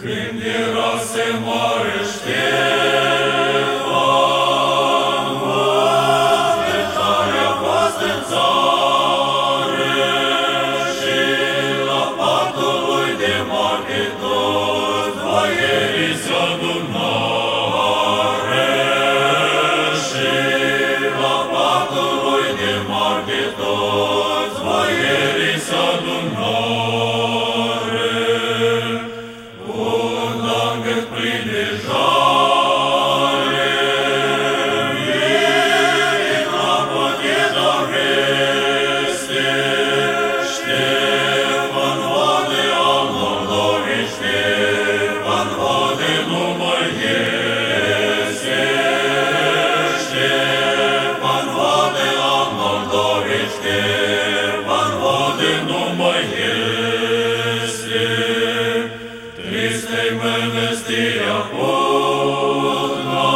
Când erase mare Ștefan, văzdecarea fost în țară și la patul lui de moarte toți boierii se adunare și la patul lui de moarte toți boierii se adunare. Plin de jale, ei capăt e doreste, Ștefan vode al Moldovei, Ștefan vode nu mai este, Ștefan vode al Moldovei, Ștefan vode nu mai este. Triste-i mănăstirea Putna,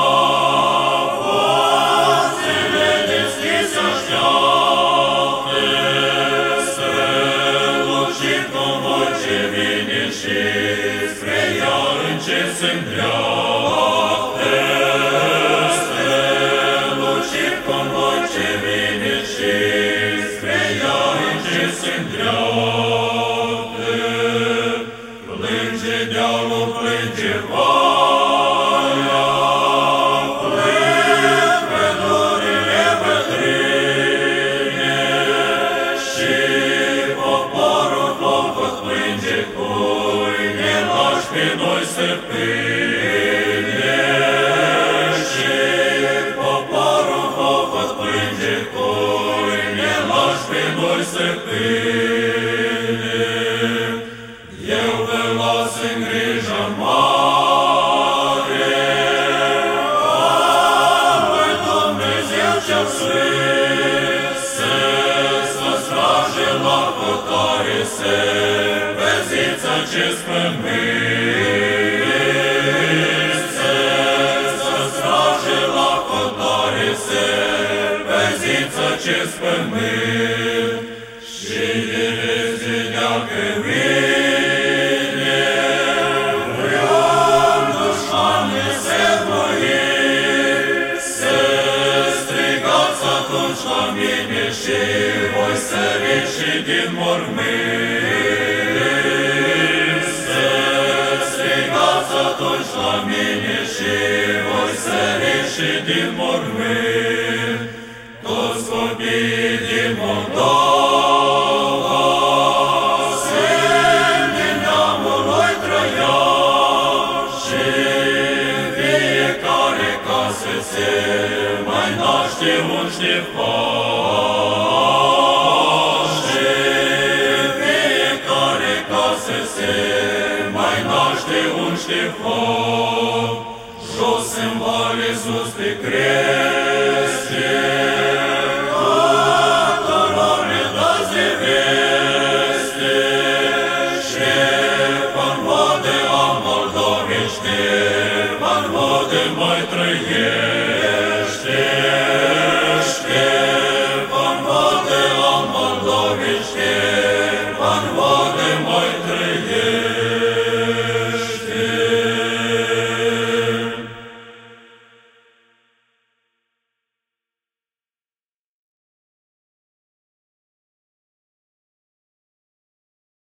porțile deschise așteaptă, strălucit convoi ce vine și spre ea încet se îndreaptă, strălucit convoi ce vine și spre ea încet se îndreaptă. Plânge dealul, plânge valea, plâng pădurile bătrâne și poporul clopot plânge cui ne lași pe noi stăpâne și poporul clopot plânge cui ne lași pe noi stăpâne. Eu vă las în grija mare, am voi Dumnezeu cel Sfânt, să stă straje la hotare, să păziți acest pământ, să stă straje la hotare, să păziți acest pământ și de vezi neacă la mine și voi sări și din mormânt. Să strigați atunci la mine și voi sări și din mormânt. Toți copiii din Moldova, semn din neamul lui Traian și în fiecare casă se mai naște un Ștefan și în fiecare casă se mai naște un Ștefan. Jos în vale, sus pe creste, tuturor ne dați de veste, Ștefan vode al Moldovei, Ștefan vode mai trăiește, Ștefan vode al Moldovei, Ștefan vode mai trăiește.